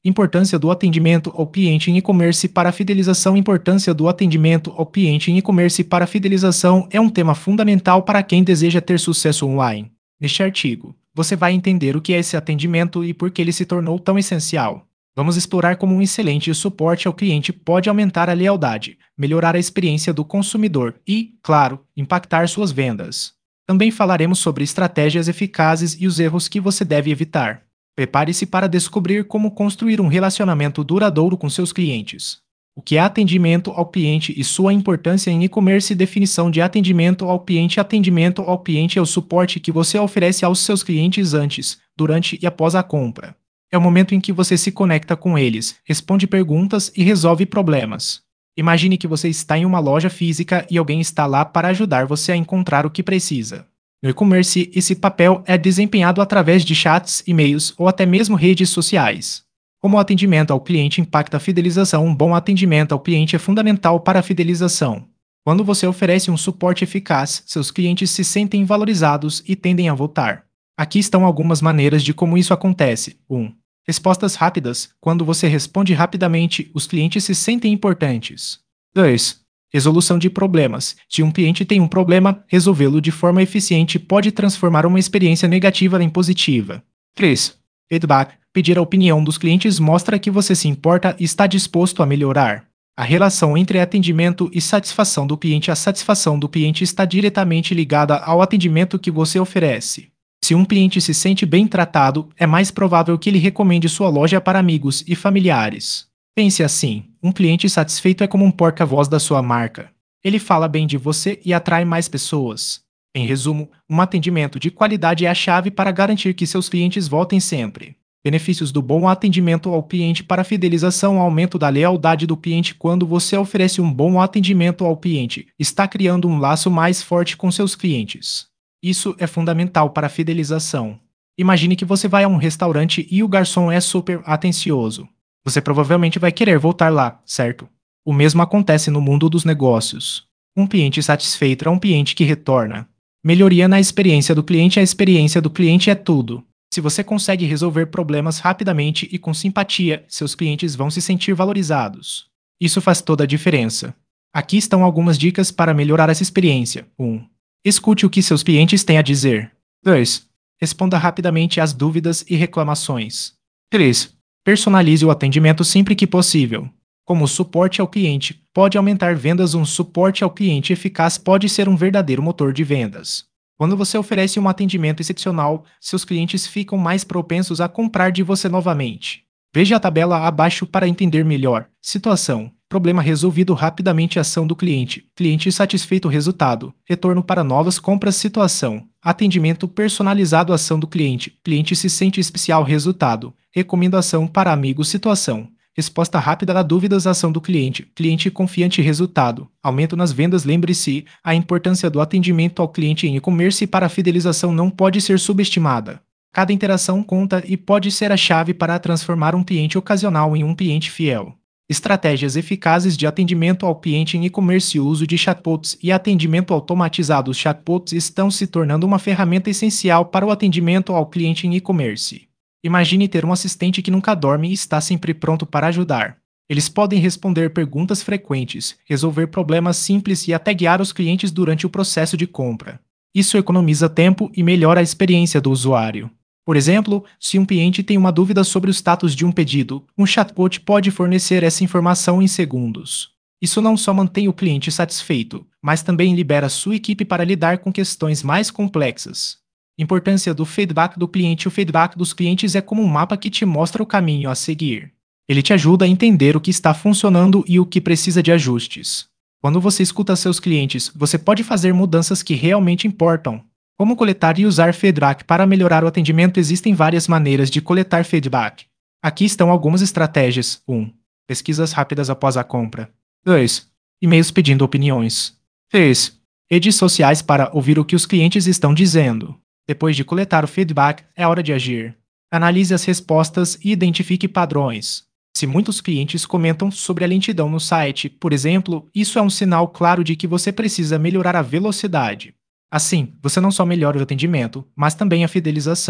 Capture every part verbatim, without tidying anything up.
Importância do atendimento ao cliente em e-commerce para a fidelização. Importância do atendimento ao cliente em e-commerce para a fidelização é um tema fundamental para quem deseja ter sucesso online. Neste artigo, você vai entender o que é esse atendimento e por que ele se tornou tão essencial. Vamos explorar como um excelente suporte ao cliente pode aumentar a lealdade, melhorar a experiência do consumidor e, claro, impactar suas vendas. Também falaremos sobre estratégias eficazes e os erros que você deve evitar. Prepare-se para descobrir como construir um relacionamento duradouro com seus clientes. O que é atendimento ao cliente e sua importância em e-commerce. Definição de atendimento ao cliente. Atendimento ao cliente é o suporte que você oferece aos seus clientes antes, durante e após a compra. É o momento em que você se conecta com eles, responde perguntas e resolve problemas. Imagine que você está em uma loja física e alguém está lá para ajudar você a encontrar o que precisa. No e-commerce, esse papel é desempenhado através de chats, e-mails ou até mesmo redes sociais. Como o atendimento ao cliente impacta a fidelização. Um bom atendimento ao cliente é fundamental para a fidelização. Quando você oferece um suporte eficaz, seus clientes se sentem valorizados e tendem a voltar. Aqui estão algumas maneiras de como isso acontece. um. Respostas rápidas. Quando você responde rapidamente, os clientes se sentem importantes. dois. Resolução de problemas. Se um cliente tem um problema, resolvê-lo de forma eficiente pode transformar uma experiência negativa em positiva. três. Feedback. Pedir a opinião dos clientes mostra que você se importa e está disposto a melhorar. A relação entre atendimento e satisfação do cliente. A satisfação do cliente está diretamente ligada ao atendimento que você oferece. Se um cliente se sente bem tratado, é mais provável que ele recomende sua loja para amigos e familiares. Pense assim: um cliente satisfeito é como um porta-voz da sua marca. Ele fala bem de você e atrai mais pessoas. Em resumo, um atendimento de qualidade é a chave para garantir que seus clientes voltem sempre. Benefícios do bom atendimento ao cliente para a fidelização. Aumento da lealdade do cliente. Quando você oferece um bom atendimento ao cliente, está criando um laço mais forte com seus clientes. Isso é fundamental para a fidelização. Imagine que você vai a um restaurante e o garçom é super atencioso. Você provavelmente vai querer voltar lá, certo? O mesmo acontece no mundo dos negócios. Um cliente satisfeito é um cliente que retorna. Melhoria na experiência do cliente. A experiência do cliente é tudo. Se você consegue resolver problemas rapidamente e com simpatia, seus clientes vão se sentir valorizados. Isso faz toda a diferença. Aqui estão algumas dicas para melhorar essa experiência. um. Escute o que seus clientes têm a dizer. dois. Responda rapidamente às dúvidas e reclamações. três. Personalize o atendimento sempre que possível. Como o suporte ao cliente pode aumentar vendas. Um suporte ao cliente eficaz pode ser um verdadeiro motor de vendas. Quando você oferece um atendimento excepcional, seus clientes ficam mais propensos a comprar de você novamente. Veja a tabela abaixo para entender melhor. Situação: problema resolvido rapidamente. Ação do cliente. Cliente satisfeito. Resultado: retorno para novas compras. Situação: atendimento personalizado. Ação do cliente. Cliente se sente especial. Resultado: recomendação para amigos. Situação: resposta rápida a dúvidas. Ação do cliente. Cliente confiante. Resultado: aumento nas vendas. Lembre-se, a importância do atendimento ao cliente em e-commerce para a fidelização não pode ser subestimada. Cada interação conta e pode ser a chave para transformar um cliente ocasional em um cliente fiel. Estratégias eficazes de atendimento ao cliente em e-commerce. O uso de chatbots e atendimento automatizado. Os chatbots estão se tornando uma ferramenta essencial para o atendimento ao cliente em e-commerce. Imagine ter um assistente que nunca dorme e está sempre pronto para ajudar. Eles podem responder perguntas frequentes, resolver problemas simples e até guiar os clientes durante o processo de compra. Isso economiza tempo e melhora a experiência do usuário. Por exemplo, se um cliente tem uma dúvida sobre o status de um pedido, um chatbot pode fornecer essa informação em segundos. Isso não só mantém o cliente satisfeito, mas também libera sua equipe para lidar com questões mais complexas. Importância do feedback do cliente. O feedback dos clientes é como um mapa que te mostra o caminho a seguir. Ele te ajuda a entender o que está funcionando e o que precisa de ajustes. Quando você escuta seus clientes, você pode fazer mudanças que realmente importam. Como coletar e usar feedback para melhorar o atendimento? Existem várias maneiras de coletar feedback. Aqui estão algumas estratégias. um. Pesquisas rápidas após a compra. dois. E-mails pedindo opiniões. três. Redes sociais para ouvir o que os clientes estão dizendo. Depois de coletar o feedback, é hora de agir. Analise as respostas e identifique padrões. Se muitos clientes comentam sobre a lentidão no site, por exemplo, isso é um sinal claro de que você precisa melhorar a velocidade. Assim, você não só melhora o atendimento, mas também a fidelização.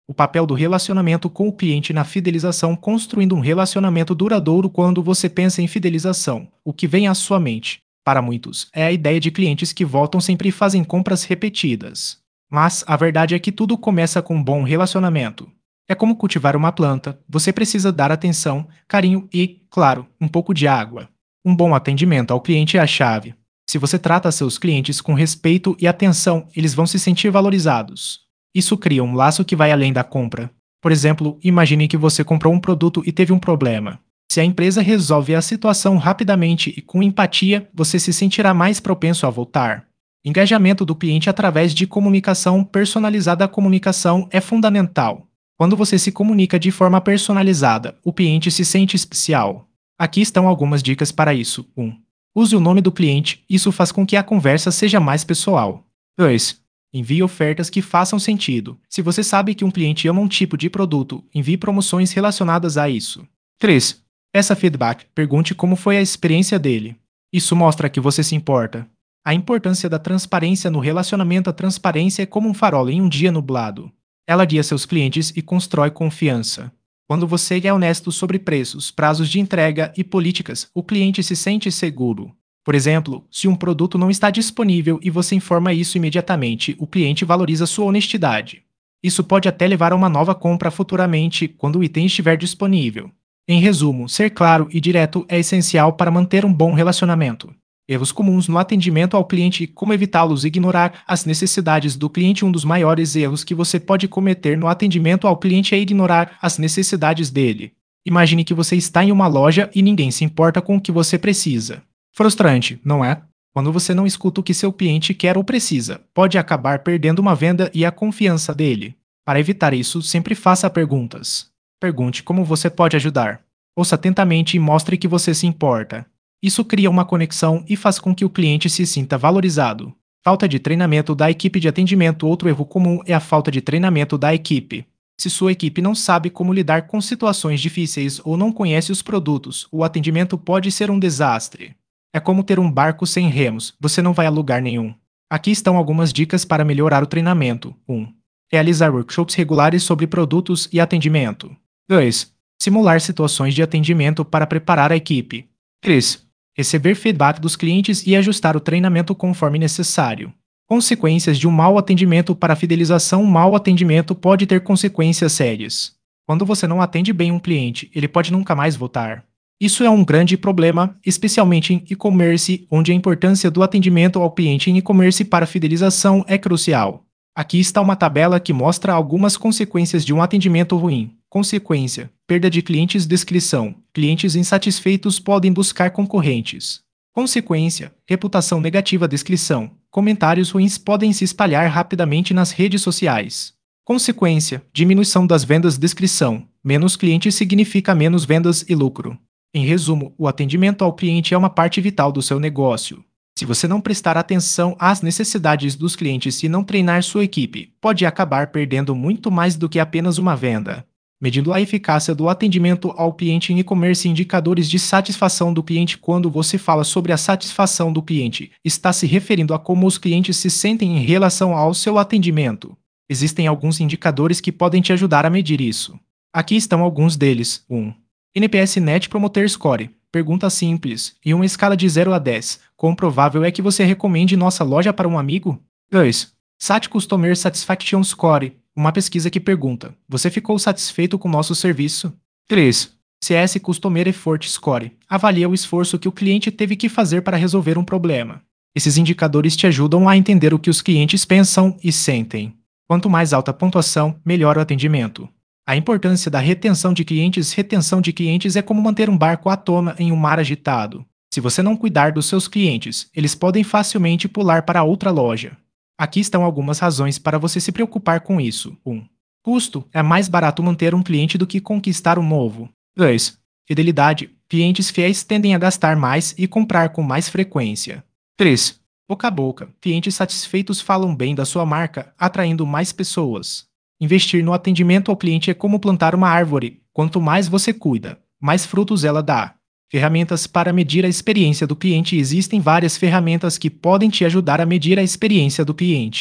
O papel do relacionamento com o cliente na fidelização, construindo um relacionamento duradouro. Quando você pensa em fidelização, o que vem à sua mente? Para muitos, é a ideia de clientes que voltam sempre e fazem compras repetidas. Mas a verdade é que tudo começa com um bom relacionamento. É como cultivar uma planta, você precisa dar atenção, carinho e, claro, um pouco de água. Um bom atendimento ao cliente é a chave. Se você trata seus clientes com respeito e atenção, eles vão se sentir valorizados. Isso cria um laço que vai além da compra. Por exemplo, imagine que você comprou um produto e teve um problema. Se a empresa resolve a situação rapidamente e com empatia, você se sentirá mais propenso a voltar. Engajamento do cliente através de comunicação personalizada. A comunicação é fundamental. Quando você se comunica de forma personalizada, o cliente se sente especial. Aqui estão algumas dicas para isso. um. Use o nome do cliente, isso faz com que a conversa seja mais pessoal. dois. Envie ofertas que façam sentido. Se você sabe que um cliente ama um tipo de produto, envie promoções relacionadas a isso. três. Peça feedback, pergunte como foi a experiência dele. Isso mostra que você se importa. A importância da transparência no relacionamento. A transparência é como um farol em um dia nublado. Ela guia seus clientes e constrói confiança. Quando você é honesto sobre preços, prazos de entrega e políticas, o cliente se sente seguro. Por exemplo, se um produto não está disponível e você informa isso imediatamente, o cliente valoriza sua honestidade. Isso pode até levar a uma nova compra futuramente, quando o item estiver disponível. Em resumo, ser claro e direto é essencial para manter um bom relacionamento. Erros comuns no atendimento ao cliente. Como evitá-los? Ignorar as necessidades do cliente. Um dos maiores erros que você pode cometer no atendimento ao cliente é ignorar as necessidades dele. Imagine que você está em uma loja e ninguém se importa com o que você precisa. Frustrante, não é? Quando você não escuta o que seu cliente quer ou precisa, pode acabar perdendo uma venda e a confiança dele. Para evitar isso, sempre faça perguntas. Pergunte como você pode ajudar. Ouça atentamente e mostre que você se importa. Isso cria uma conexão e faz com que o cliente se sinta valorizado. Falta de treinamento da equipe de atendimento. Outro erro comum é a falta de treinamento da equipe. Se sua equipe não sabe como lidar com situações difíceis ou não conhece os produtos, o atendimento pode ser um desastre. É como ter um barco sem remos, você não vai a lugar nenhum. Aqui estão algumas dicas para melhorar o treinamento. um. Realizar workshops regulares sobre produtos e atendimento. dois. Simular situações de atendimento para preparar a equipe. três. Receber feedback dos clientes e ajustar o treinamento conforme necessário. Consequências de um mau atendimento. Para a fidelização, um mau atendimento pode ter consequências sérias. Quando você não atende bem um cliente, ele pode nunca mais voltar. Isso é um grande problema, especialmente em e-commerce, onde a importância do atendimento ao cliente em e-commerce para a fidelização é crucial. Aqui está uma tabela que mostra algumas consequências de um atendimento ruim. Consequência: perda de clientes. Descrição: clientes insatisfeitos podem buscar concorrentes. Consequência: reputação negativa. Descrição: comentários ruins podem se espalhar rapidamente nas redes sociais. Consequência: diminuição das vendas. Descrição: menos clientes significa menos vendas e lucro. Em resumo, o atendimento ao cliente é uma parte vital do seu negócio. Se você não prestar atenção às necessidades dos clientes e não treinar sua equipe, pode acabar perdendo muito mais do que apenas uma venda. Medindo a eficácia do atendimento ao cliente em e-commerce. Indicadores de satisfação do cliente. Quando você fala sobre a satisfação do cliente, está se referindo a como os clientes se sentem em relação ao seu atendimento. Existem alguns indicadores que podem te ajudar a medir isso. Aqui estão alguns deles. um. N P S Net Promoter Score. Pergunta simples. Em uma escala de zero a dez, quão provável é que você recomende nossa loja para um amigo? dois. S A T Customer Satisfaction Score. Uma pesquisa que pergunta: você ficou satisfeito com nosso serviço? três. C S Customer Effort Score. Avalia o esforço que o cliente teve que fazer para resolver um problema. Esses indicadores te ajudam a entender o que os clientes pensam e sentem. Quanto mais alta a pontuação, melhor o atendimento. A importância da retenção de clientes. Retenção de clientes é como manter um barco à tona em um mar agitado. Se você não cuidar dos seus clientes, eles podem facilmente pular para outra loja. Aqui estão algumas razões para você se preocupar com isso. um. Custo: é mais barato manter um cliente do que conquistar um novo. dois. Fidelidade: clientes fiéis tendem a gastar mais e comprar com mais frequência. três. Boca a boca: clientes satisfeitos falam bem da sua marca, atraindo mais pessoas. Investir no atendimento ao cliente é como plantar uma árvore. Quanto mais você cuida, mais frutos ela dá. Ferramentas para medir a experiência do cliente. Existem várias ferramentas que podem te ajudar a medir a experiência do cliente.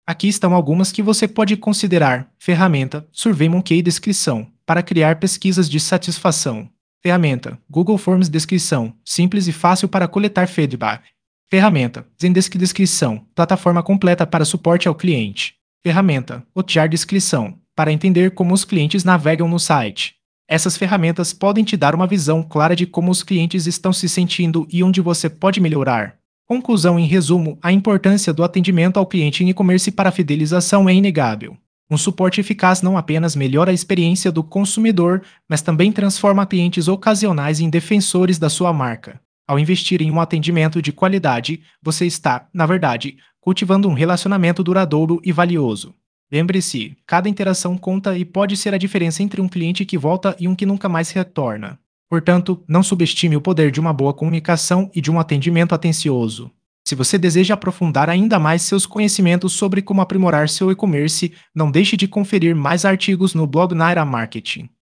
Aqui estão algumas que você pode considerar. Ferramenta SurveyMonkey Descrição para criar pesquisas de satisfação. Ferramenta Google Forms Descrição simples e fácil para coletar feedback. Ferramenta Zendesk Descrição plataforma completa para suporte ao cliente. Ferramenta Hotjar Descrição para entender como os clientes navegam no site. Essas ferramentas podem te dar uma visão clara de como os clientes estão se sentindo e onde você pode melhorar. Conclusão em resumo, a importância do atendimento ao cliente em e-commerce para a fidelização é inegável. Um suporte eficaz não apenas melhora a experiência do consumidor, mas também transforma clientes ocasionais em defensores da sua marca. Ao investir em um atendimento de qualidade, você está, na verdade, cultivando um relacionamento duradouro e valioso. Lembre-se, cada interação conta e pode ser a diferença entre um cliente que volta e um que nunca mais retorna. Portanto, não subestime o poder de uma boa comunicação e de um atendimento atencioso. Se você deseja aprofundar ainda mais seus conhecimentos sobre como aprimorar seu e-commerce, não deixe de conferir mais artigos no blog Naira Marketing.